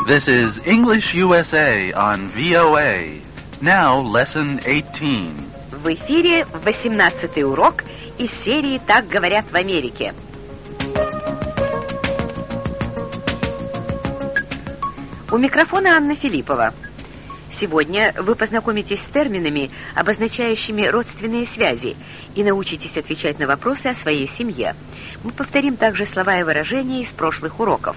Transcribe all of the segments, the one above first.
This is English USA on VOA. Now, lesson 18. В эфире 18-й урок из серии «Так говорят в Америке». У микрофона Анна Филиппова. Сегодня вы познакомитесь с терминами, обозначающими родственные связи, и научитесь отвечать на вопросы о своей семье. Мы повторим также слова и выражения из прошлых уроков.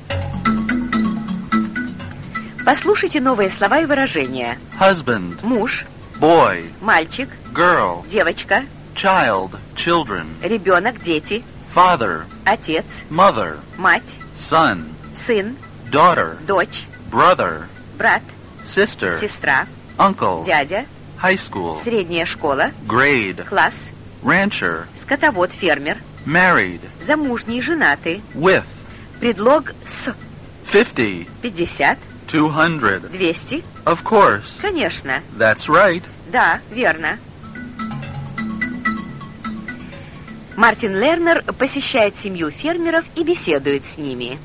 Послушайте новые слова и выражения. Husband, Муж, boy, мальчик, girl, девочка, child, children, ребенок, дети, father, отец, mother, мать, son, сын, daughter, дочь, brother, брат, sister, сестра, uncle, дядя, high school, средняя школа, grade, класс, rancher, скотовод, фермер, married, замужний, женатый, with, предлог с, 50, 50, 200. 200, Of course. конечно, That's right. да, верно. Мартин Лернер посещает семью фермеров и беседует с ними.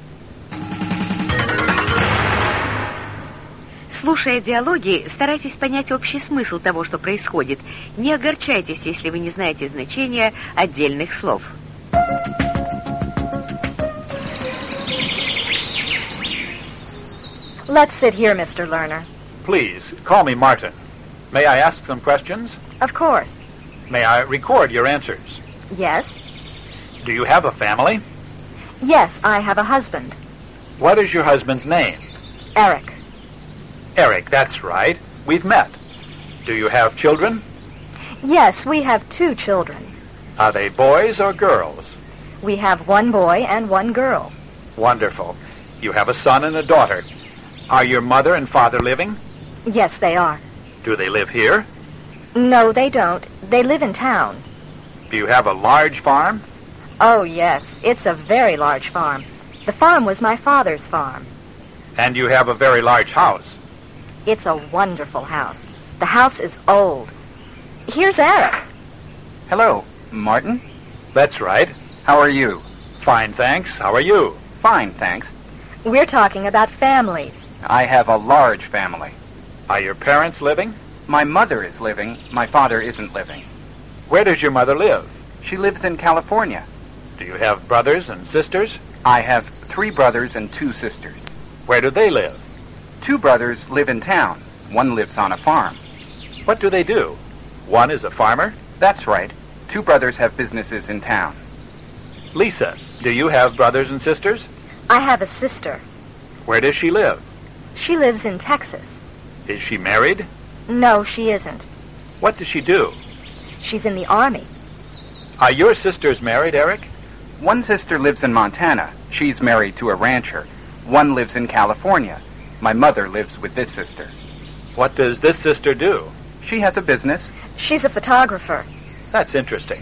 Слушая диалоги, старайтесь понять общий смысл того, что происходит. Не огорчайтесь, если вы не знаете значения отдельных слов. Let's sit here, Mr. Lerner. Please, call me Martin. May I ask some questions? Of course. May I record your answers? Yes? Do you have a family? Yes, I have a husband. What is your husband's name? Eric. Eric, that's right. We've met. Do you have children? Yes, we have 2 children. Are they boys or girls? We have 1 boy and 1 girl. Wonderful. You have a son and a daughter. Are your mother and father living? Yes, they are. Do they live here? No, they don't. They live in town. Do you have a large farm? Oh, yes. It's a very large farm. The farm was my father's farm. And you have a very large house. It's a wonderful house. The house is old. Here's Eric. Hello, Martin. That's right. How are you? Fine, thanks. How are you? Fine, thanks. We're talking about families. I have a large family. Are your parents living? My mother is living. My father isn't living. Where does your mother live? She lives in California. Do you have brothers and sisters? I have 3 brothers and 2 sisters. Where do they live? 2 brothers live in town. One lives on a farm. What do they do? One is a farmer? That's right. 2 brothers have businesses in town. Lisa, do you have brothers and sisters? I have a sister. Where does she live? She lives in Texas. Is she married? No, she isn't. What does she do? She's in the Army. Are your sisters married, Eric? One sister lives in Montana. She's married to a rancher. One lives in California. My mother lives with this sister. What does this sister do? She has a business. She's a photographer. That's interesting.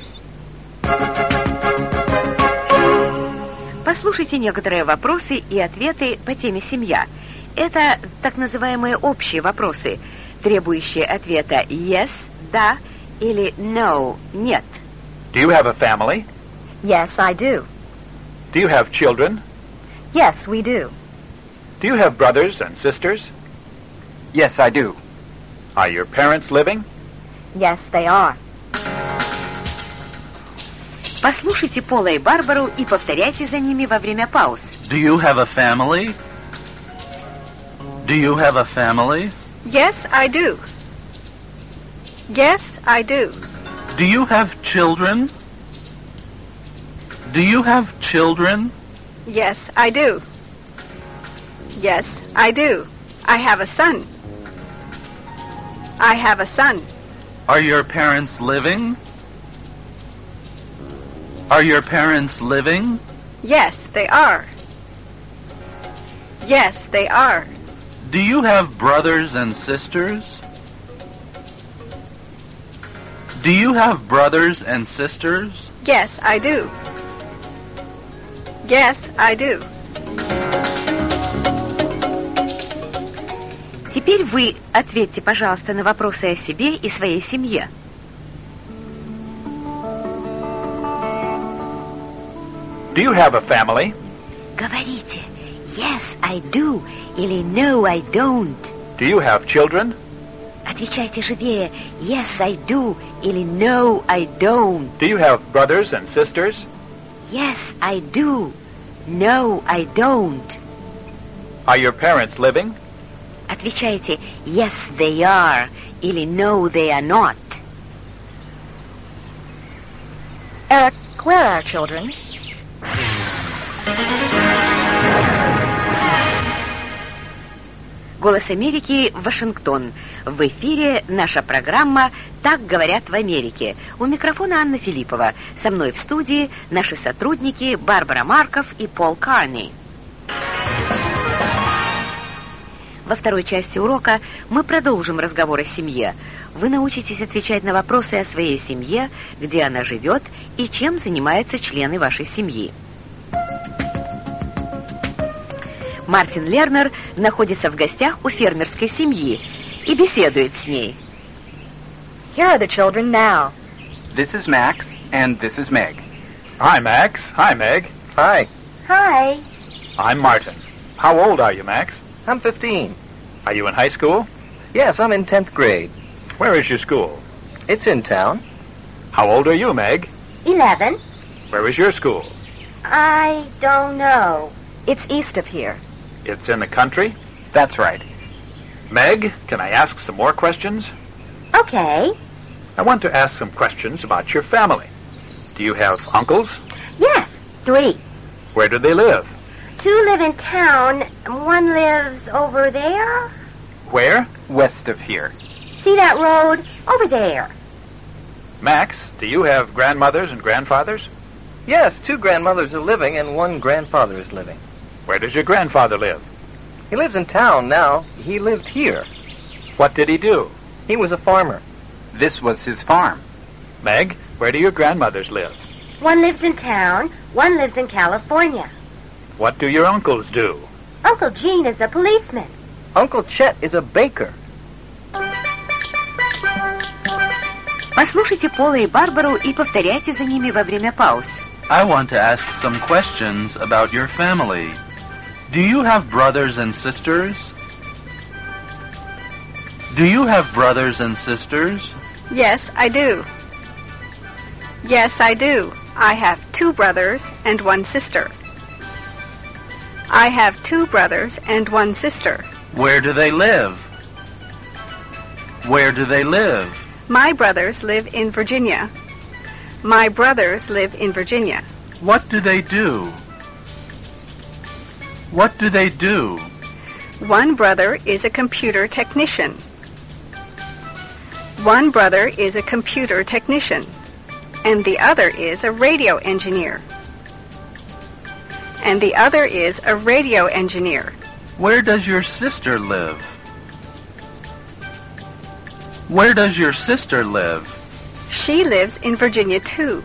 Послушайте некоторые вопросы и ответы по теме «Семья». Это так называемые общие вопросы, требующие ответа «yes», «да» или «no», «нет». Do you have a family? Yes, I do. Do you have children? Yes, we do. Do you have brothers and sisters? Yes, I do. Are your parents living? Yes, they are. Послушайте Пола и Барбару и повторяйте за ними во время пауз. Do you have a family? Do you have a family? Yes, I do. Yes, I do. Do you have children? Do you have children? Yes, I do. Yes, I do. I have a son. I have a son. Are your parents living? Are your parents living? Yes, they are. Yes, they are. Do you have brothers and sisters? Do you have brothers and sisters? Yes, I do. Yes, I do. Теперь вы ответьте, пожалуйста, на вопросы о себе и своей семье. Do you have a family? Говорите. Yes, I do. Или no, I don't. Do you have children? Отвечайте живее. Yes, I do. Или no, I don't. Do you have brothers and sisters? Yes, I do. No, I don't. Are your parents living? Отвечайте yes, they are. Или no, they are not. Eric, where are our children? Голос Америки, Вашингтон. В эфире наша программа «Так говорят в Америке». У микрофона Анна Филиппова. Со мной в студии наши сотрудники Барбара Марков и Пол Карни. Во второй части урока мы продолжим разговор о семье. Вы научитесь отвечать на вопросы о своей семье, где она живет и чем занимаются члены вашей семьи. Мартин Лернер находится в гостях у фермерской семьи и беседует с ней. Here are the children now. This is Max, and this is Meg. Hi, Max. Hi, Meg. Hi, Hi. I'm Martin. How old are you, Max? I'm 15. Are you in high school? Yes, I'm in 10th grade. Where is your school? It's in town. How old are you, Meg? 11. Where is your school? I don't know. It's east of here. It's in the country? That's right. Meg, can I ask some more questions? Okay. I want to ask some questions about your family. Do you have uncles? Yes, 3. Where do they live? 2 live in town. 1 lives over there. Where? West of here. See that road? Over there. Max, do you have grandmothers and grandfathers? Yes, 2 grandmothers are living and 1 grandfather is living. Where does your grandfather live? He lives in town now. He lived here. What did he do? He was a farmer. This was his farm. Meg, where do your grandmothers live? 1 lives in town. 1 lives in California. What do your uncles do? Uncle Gene is a policeman. Uncle Chet is a baker. Послушайте Пола и Барбару и повторяйте за ними во время пауз. I want to ask some questions about your family. Do you have brothers and sisters? Do you have brothers and sisters? Yes, I do. Yes, I do. I have 2 brothers and 1 sister. I have 2 brothers and 1 sister. Where do they live? Where do they live? My brothers live in Virginia. My brothers live in Virginia. What do they do? What do they do? 1 brother is a computer technician. 1 brother is a computer technician, and the other is a radio engineer. And the other is a radio engineer. Where does your sister live? Where does your sister live? She lives in Virginia too.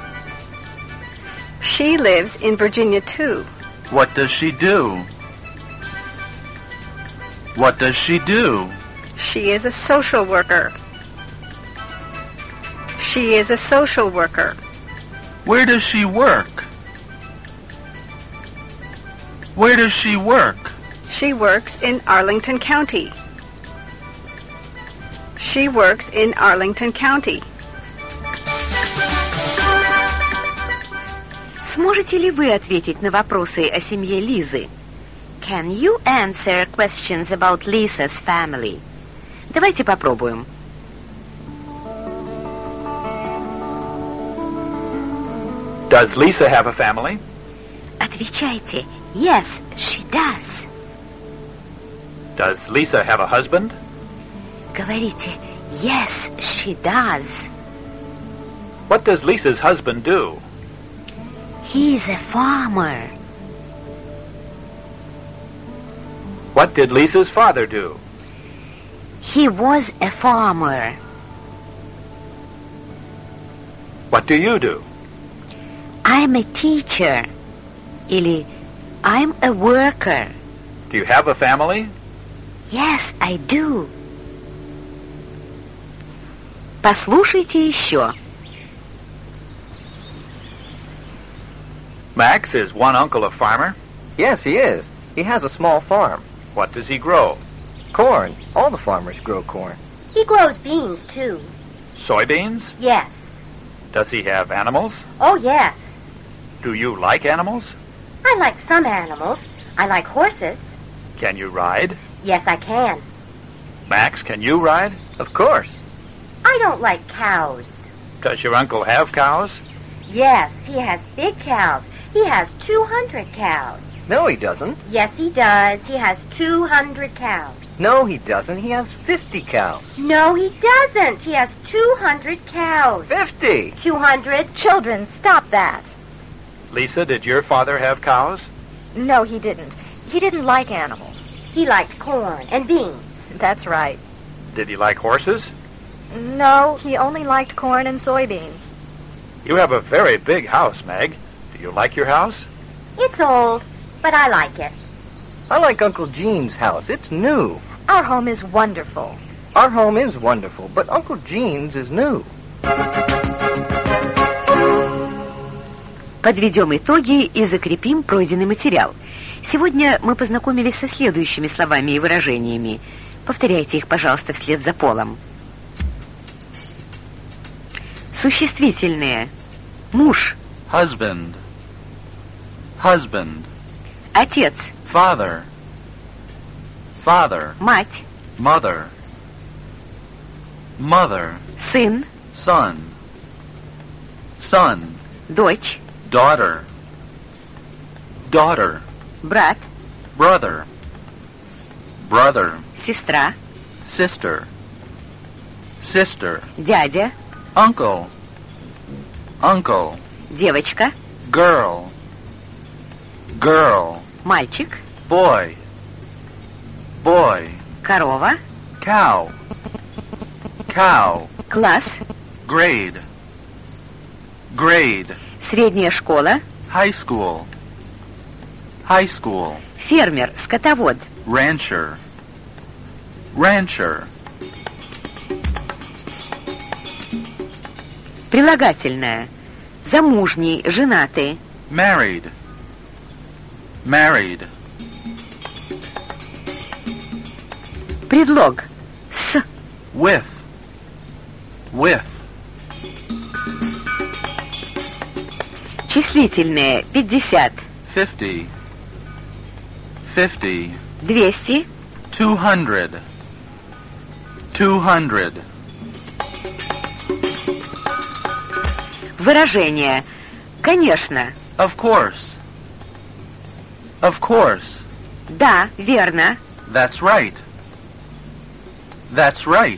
She lives in Virginia too. What does she do? What does she do? She is a social worker. She is a social worker. Where does she work? Where does she work? She works in Arlington County. She works in Arlington County. Сможете ли вы ответить на вопросы о семье Лизы? Can you answer questions about Lisa's family? Давайте попробуем. Does Lisa have a family? Отвечайте. Yes, she does. Does Lisa have a husband? Говорите. Yes, she does. What does Lisa's husband do? He's a farmer. What did Lisa's father do? He was a farmer. What do you do? I'm a teacher. Или I'm a worker. Do you have a family? Yes, I do. Послушайте еще. Max, is one uncle a farmer? Yes, he is. He has a small farm. What does he grow? Corn. All the farmers grow corn. He grows beans, too. Soybeans? Yes. Does he have animals? Oh, yes. Do you like animals? I like some animals. I like horses. Can you ride? Yes, I can. Max, can you ride? Of course. I don't like cows. Does your uncle have cows? Yes, he has big cows. He has 200 cows. No, he doesn't. Yes, he does. He has 200 cows. No, he doesn't. He has 50 cows. No, he doesn't. He has 200 cows. 50! 200. Children, stop that. Lisa, did your father have cows? No, he didn't. He didn't like animals. He liked corn and beans. That's right. Did he like horses? No, he only liked corn and soybeans. You have a very big house, Meg. Do you like your house? It's old, but I like it. I like Uncle Gene's house. It's new. Our home is wonderful. Our home is wonderful, but Uncle Gene's is new. Подведем итоги и закрепим пройденный материал. Сегодня мы познакомились со следующими словами и выражениями. Повторяйте их, пожалуйста, вслед за Полом. Существительные. Муж. Husband. Husband. Отец. Father. Father. Мать. Mother. Mother. Сын. Son. Son. Дочь. Daughter. Daughter. Брат. Brother. Brother. Сестра. Sister. Sister. Дядя. Uncle. Uncle. Девочка. Girl. Girl. Мальчик. Boy. Boy. Корова. Cow. Cow. Класс. Grade. Grade. Средняя школа. High school. High school. Фермер. Скотовод. Rancher. Rancher. Прилагательное. Замужний, женатый. Married. Married. Предлог. С. With. With. Числительное. 50. 50. 50. 200. 200. 200. Выражение. Конечно. Of course. Of course. Да, верно. That's right. That's right.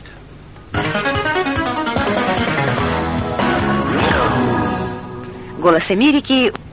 Голос Америки